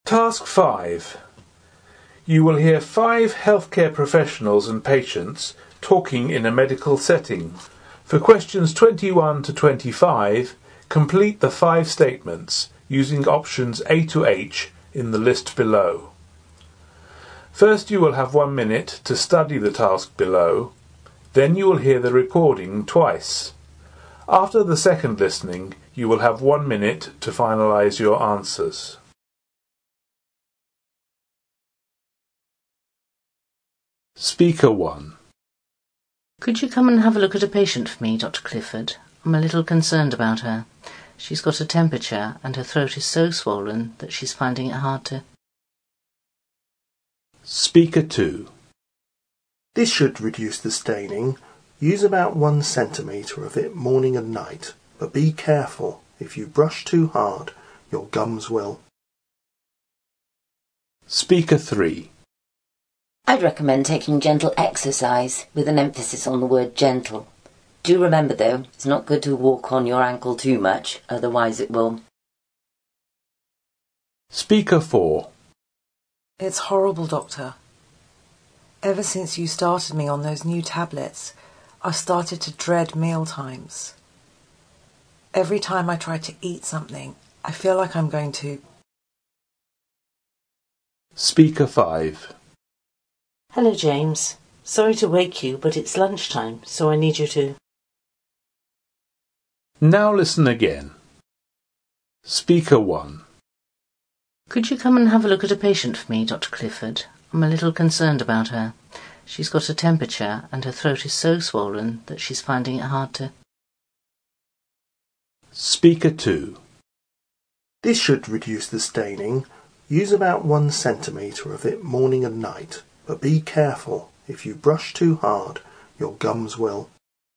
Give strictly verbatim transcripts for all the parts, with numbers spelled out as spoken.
Task five. You will hear five healthcare professionals and patients talking in a medical setting. For questions twenty-one to twenty-five, complete the five statements using options A to H in the list below. First, you will have one minute to study the task below. Then you will hear the recording twice. After the second listening, you will have one minute to finalize your answers. Speaker one. Could you come and have a look at a patient for me, Doctor Clifford? I'm a little concerned about her. She's got a temperature and her throat is so swollen that she's finding it hard to... Speaker two. This should reduce the staining. Use about one centimetre of it morning and night, but be careful. If you brush too hard, your gums will. Speaker three. I'd recommend taking gentle exercise with an emphasis on the word gentle. Do remember though, it's not good to walk on your ankle too much, otherwise it will. Speaker four. It's horrible, Doctor. Ever since you started me on those new tablets, I've started to dread meal times. Every time I try to eat something, I feel like I'm going to... Speaker five. Hello, James. Sorry to wake you, but it's lunchtime, so I need you to... Now listen again. Speaker one. Could you come and have a look at a patient for me, Doctor Clifford? I'm a little concerned about her. She's got a temperature and her throat is so swollen that she's finding it hard to... Speaker two. This should reduce the staining. Use about one centimetre of it morning and night, but be careful. If you brush too hard, your gums will.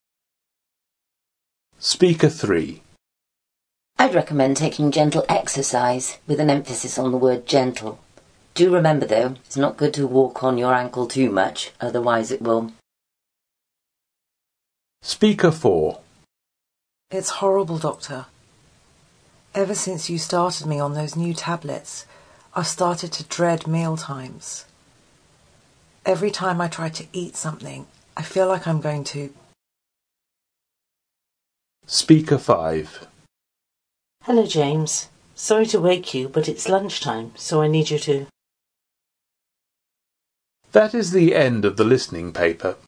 Speaker three. I'd recommend taking gentle exercise with an emphasis on the word gentle. Do remember though, it's not good to walk on your ankle too much, otherwise it will. Speaker four. It's horrible, Doctor. Ever since you started me on those new tablets, I've started to dread meal times. Every time I try to eat something, I feel like I'm going to... Speaker five. Hello, James. Sorry to wake you, but it's lunchtime, so I need you to... That is the end of the listening paper.